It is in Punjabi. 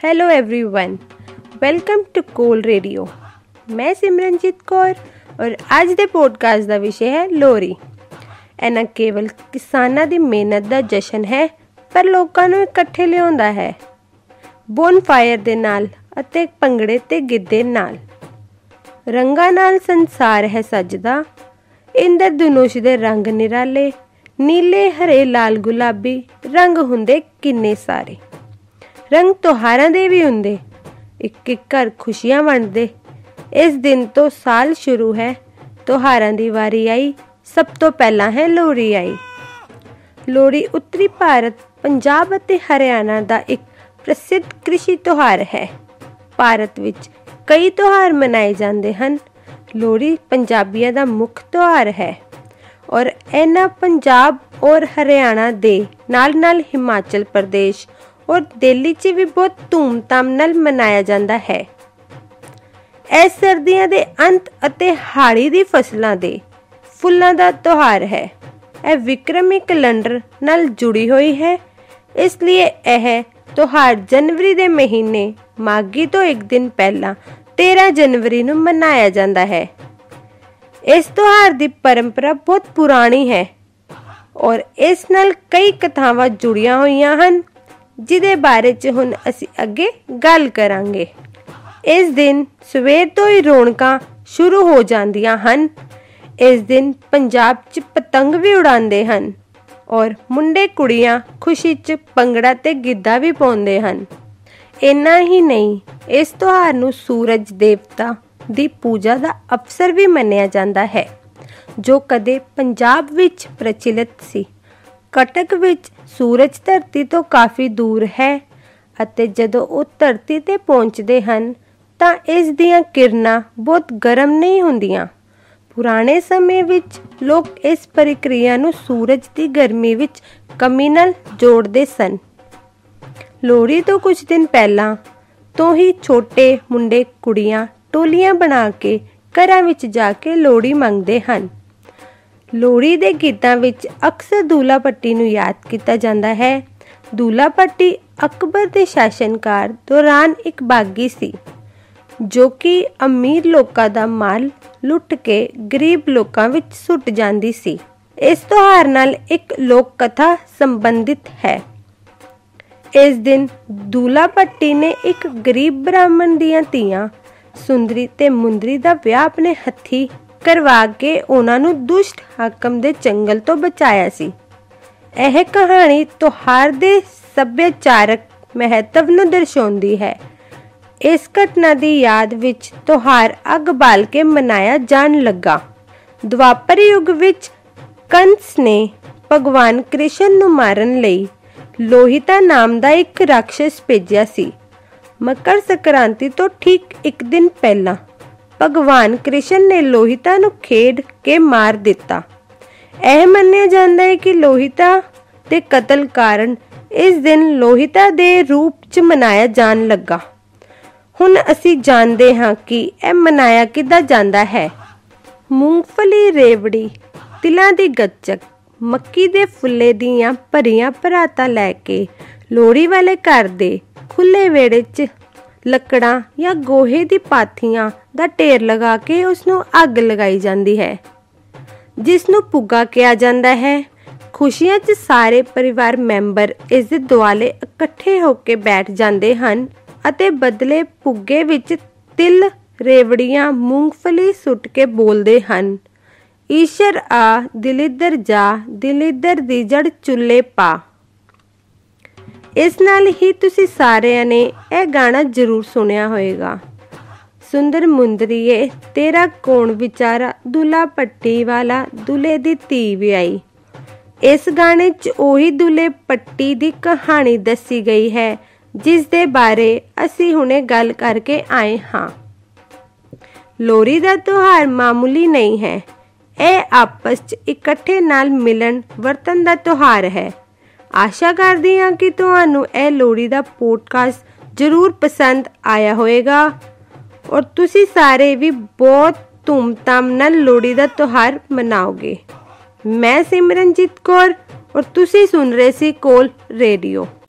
Hello everyone, welcome to Kol radio. मैं सिमरनजीत कौर और ਅੱਜ ਦੇ ਪੋਡਕਾਸਟ ਦਾ ਵਿਸ਼ੇ ਹੈ ਲੋਹੜੀ। ਇਹ ਨਾ ਕੇਵਲ ਕਿਸਾਨਾਂ ਦੀ ਮਿਹਨਤ ਦਾ ਜਸ਼ਨ ਹੈ, ਪਰ ਲੋਕਾਂ ਨੂੰ ਇਕੱਠੇ ਲਿਆਉਂਦਾ ਹੈ ਬੋਨਫਾਇਰ ਦੇ ਨਾਲ ਅਤੇ ਭੰਗੜੇ ਤੇ ਗਿੱਧੇ ਨਾਲ। ਰੰਗਾਂ ਨਾਲ ਸੰਸਾਰ ਹੈ ਸਜਦਾ, ਇੰਦਰ ਧਨੁਸ਼ ਦੇ ਰੰਗ ਨਿਰਾਲੇ, ਨੀਲੇ ਹਰੇ ਲਾਲ ਗੁਲਾਬੀ ਰੰਗ ਹੁੰਦੇ ਕਿੰਨੇ ਸਾਰੇ। रंग त्योहारां दे भी हुंदे, एक एक घर खुशियां वंडदे। इस दिन तो साल शुरू है, त्योहारां दी वारी आई, सब तो पहला है लोहड़ी आई। लोहड़ी उत्तरी भारत पंजाब अते हरियाणा दा एक प्रसिद्ध कृषि त्योहार है। भारत विच कई त्योहार मनाए जांदे हन। लोहड़ी पंजाबियां दा मुख त्योहार है और इन्हां पंजाब और हरियाणा दे नाल-नाल हिमाचल प्रदेश और दिल्ली च भी बहुत धूमधाम नाल मनाया जाता है। यह सर्दियों के अंत अते हाड़ी दी फसलों के फुल्लां दा त्योहार है। यह विक्रमी कैलेंडर नाल जुड़ी हुई है, इसलिए यह त्योहार जनवरी के महीने माघी तो एक दिन पहला 13 जनवरी नूं मनाया जाता है। इस त्योहार की परंपरा बहुत पुरानी है और इस नाल कई कथावां जुड़ियां हुई हन, जिदे बारे च हुण असीं अगे गल करांगे। इस दिन सवेर तो ही रौनकां शुरू हो जांदियां हन। इस दिन पंजाब च पतंग भी उड़ांदे हन और मुंडे कुड़ियां खुशी च भंगड़ा ते गिद्धा भी पाउंदे हन। इन्ना ही नहीं, इस त्योहार नूं सूरज देवता दी पूजा दा अवसर भी मन्निया जांदा है, जो कदे पंजाब विच प्रचलित सी। कटक विच सूरज धरती तो काफ़ी दूर है ਅਤੇ ਜਦੋਂ ਉਹ ਧਰਤੀ ਤੇ ਪਹੁੰਚਦੇ ਹਨ ਤਾਂ ਇਸ ਦੀਆਂ ਕਿਰਨਾਂ ਬਹੁਤ ਗਰਮ ਨਹੀਂ ਹੁੰਦੀਆਂ। ਪੁਰਾਣੇ ਸਮੇਂ ਵਿੱਚ ਲੋਕ ਇਸ ਪ੍ਰਕਿਰਿਆ ਨੂੰ ਸੂਰਜ ਦੀ ਗਰਮੀ ਵਿੱਚ ਕਮੀ ਨਾਲ ਜੋੜਦੇ ਸਨ। ਲੋਹੜੀ ਤੋਂ ਕੁਝ ਦਿਨ ਪਹਿਲਾਂ ਤੋਂ ਹੀ ਛੋਟੇ ਮੁੰਡੇ ਕੁੜੀਆਂ ਟੋਲੀਆਂ ਬਣਾ ਕੇ ਘਰਾਂ ਵਿੱਚ ਜਾ ਕੇ ਲੋਹੜੀ ਮੰਗਦੇ ਹਨ। ਲੋਹੜੀ ਦੇ ਗੀਤਾਂ ਵਿੱਚ ਅਕਸਰ ਦੁੱਲਾ ਭੱਟੀ ਨੂੰ ਯਾਦ ਕੀਤਾ ਜਾਂਦਾ ਹੈ। ਦੁੱਲਾ ਭੱਟੀ ਅਕਬਰ ਦੇ ਸ਼ਾਸਨਕਾਲ ਦੌਰਾਨ ਇੱਕ ਬਾਗੀ ਸੀ, ਜੋ ਕਿ ਅਮੀਰ ਲੋਕਾਂ ਦਾ ਮਾਲ ਲੁੱਟ ਕੇ ਗਰੀਬ ਲੋਕਾਂ ਵਿੱਚ ਸੁੱਟ ਜਾਂਦੀ ਸੀ। ਇਸ ਤਿਉਹਾਰ ਨਾਲ ਇੱਕ ਲੋਕ ਕਥਾ ਸੰਬੰਧਿਤ ਹੈ। ਇਸ ਦਿਨ ਦੁੱਲਾ ਭੱਟੀ ਨੇ ਇੱਕ ਗਰੀਬ ਬ੍ਰਾਹਮਣ ਦੀਆਂ ਧੀਆਂ ਸੁੰਦਰੀ ਤੇ ਮੁੰਦਰੀ ਦਾ ਵਿਆਹ ਆਪਣੇ ਹੱਥੀਂ ਕਰਵਾ ਕੇ ਉਹਨਾਂ ਨੂੰ ਦੁਸ਼ਟ ਹਾਕਮ ਦੇ ਚੰਗਲ ਤੋਂ ਬਚਾਇਆ ਸੀ। ਇਹ ਕਹਾਣੀ ਤਿਉਹਾਰ ਦੇ ਸੱਭਿਆਚਾਰਕ ਮਹੱਤਵ ਨੂੰ ਦਰਸਾਉਂਦੀ ਹੈ। ਇਸ ਘਟਨਾ ਦੀ ਯਾਦ ਵਿੱਚ ਤਿਉਹਾਰ ਅੱਗ ਬਾਲ ਕੇ ਮਨਾਇਆ ਜਾਣ ਲੱਗਾ। ਦੁਆਪਰ ਯੁੱਗ ਵਿੱਚ ਕੰਸ ਨੇ ਭਗਵਾਨ ਕ੍ਰਿਸ਼ਨ ਨੂੰ ਮਾਰਨ ਲਈ ਲੋਹਿਤਾ ਨਾਮ ਦਾ ਇੱਕ ਰਾਖਸ਼ ਭੇਜਿਆ ਸੀ। ਮਕਰ ਸੰਕ੍ਰਾਂਤੀ ਤੋਂ ਠੀਕ ਇੱਕ ਦਿਨ ਪਹਿਲਾਂ ਭਗਵਾਨ ਕ੍ਰਿਸ਼ਨ ਨੇ ਲੋਹਿਤਾ ਨੂੰ ਖੇਡ ਕੇ ਮਾਰ ਦਿੱਤਾ। ਇਹ ਮੰਨਿਆ ਜਾਂਦਾ ਹੈ ਕਿ ਲੋਹਿਤਾ ਦੇ ਕਤਲ ਕਾਰਨ ਇਸ ਦਿਨ ਲੋਹਿਤਾ ਦੇ ਰੂਪ 'ਚ ਮਨਾਇਆ ਜਾਣ ਲੱਗਾ। ਹੁਣ ਅਸੀਂ ਜਾਣਦੇ ਹਾਂ ਕਿ ਇਹ ਮਨਾਇਆ ਕਿੱਦਾਂ ਜਾਂਦਾ ਹੈ। ਮੂੰਗਫਲੀ, ਰੇਵੜੀ, ਤਿਲਾਂ ਦੀ ਗੱਚਕ, ਮੱਕੀ ਦੇ ਫੁੱਲੇ ਦੀਆਂ ਭਰੀਆਂ ਪਰਾਤਾਂ ਲੈ ਕੇ ਲੋਹੜੀ ਵਾਲੇ ਘਰ ਦੇ ਖੁੱਲ੍ਹੇ ਵਿਹੜੇ 'ਚ ਲੱਕੜਾਂ ਜਾਂ ਗੋਹੇ ਦੀ ਪਾਥੀਆਂ ਦਾ ਢੇਰ ਲਗਾ ਕੇ ਉਸ ਨੂੰ ਅੱਗ ਲਗਾਈ ਜਾਂਦੀ ਹੈ, ਜਿਸ ਨੂੰ ਭੁੱਗਾ ਕਿਹਾ ਜਾਂਦਾ ਹੈ। ਖੁਸ਼ੀਆਂ 'ਚ ਸਾਰੇ ਪਰਿਵਾਰ ਮੈਂਬਰ ਇਸ ਦੇ ਦੁਆਲੇ ਇਕੱਠੇ ਹੋ ਕੇ ਬੈਠ ਜਾਂਦੇ ਹਨ ਅਤੇ ਬਦਲੇ ਭੁੱਗੇ ਵਿੱਚ ਤਿਲ, ਰੇਵੜੀਆਂ, ਮੂੰਗਫਲੀ ਸੁੱਟ ਕੇ ਬੋਲਦੇ ਹਨ, ਈਸ਼ਰ ਆ ਦਿਲਿੱਦਰ ਜਾ, ਦਿਲਿੱਦਰ ਦੀ ਜੜ ਚੁੱਲ੍ਹੇ ਪਾ। ਇਸ ਨਾਲ ਹੀ ਤੁਸੀਂ ਸਾਰਿਆਂ ਨੇ ਇਹ ਗਾਣਾ ਜ਼ਰੂਰ ਸੁਣਿਆ ਹੋਵੇਗਾ। ਸੁੰਦਰ ਮੁੰਦਰੀਏ ਤੇਰਾ ਕੌਣ ਵਿਚਾਰਾ, ਦੁੱਲਾ ਭੱਟੀ ਵਾਲਾ ਦੁੱਲੇ ਦੀ ਧੀ ਵਿਆਹੀ। ਇਸ ਗਾਣੇ 'ਚ ਉਹੀ ਦੁੱਲੇ ਭੱਟੀ ਦੀ ਕਹਾਣੀ ਦੱਸੀ ਗਈ ਹੈ, ਜਿਸ ਦੇ ਬਾਰੇ ਅਸੀਂ ਹੁਣੇ ਗੱਲ ਕਰਕੇ ਆਏ ਹਾਂ। ਲੋਹੜੀ ਦਾ ਤਿਉਹਾਰ ਮਾਮੂਲੀ ਨਹੀਂ ਹੈ, ਇਹ ਆਪਸ 'ਚ ਇਕੱਠੇ ਨਾਲ ਮਿਲਣ ਵਰਤਣ ਦਾ ਤਿਉਹਾਰ ਹੈ। ਆਸ਼ਾ ਕਰਦੀ ਹਾਂ ਕਿ ਤੁਹਾਨੂੰ ਇਹ ਲੋਹੜੀ ਦਾ ਪੋਡਕਾਸਟ ਜ਼ਰੂਰ ਪਸੰਦ ਆਇਆ ਹੋਵੇਗਾ ਔਰ ਤੁਸੀਂ ਸਾਰੇ ਵੀ ਬਹੁਤ ਧੂਮਧਾਮ ਨਾਲ ਲੋਹੜੀ ਦਾ ਤਿਉਹਾਰ ਮਨਾਓਗੇ। ਮੈਂ ਸਿਮਰਨਜੀਤ ਕੌਰ ਔਰ ਤੁਸੀਂ ਸੁਣ ਰਹੇ ਸੀ ਕੋਲ ਰੇਡੀਓ।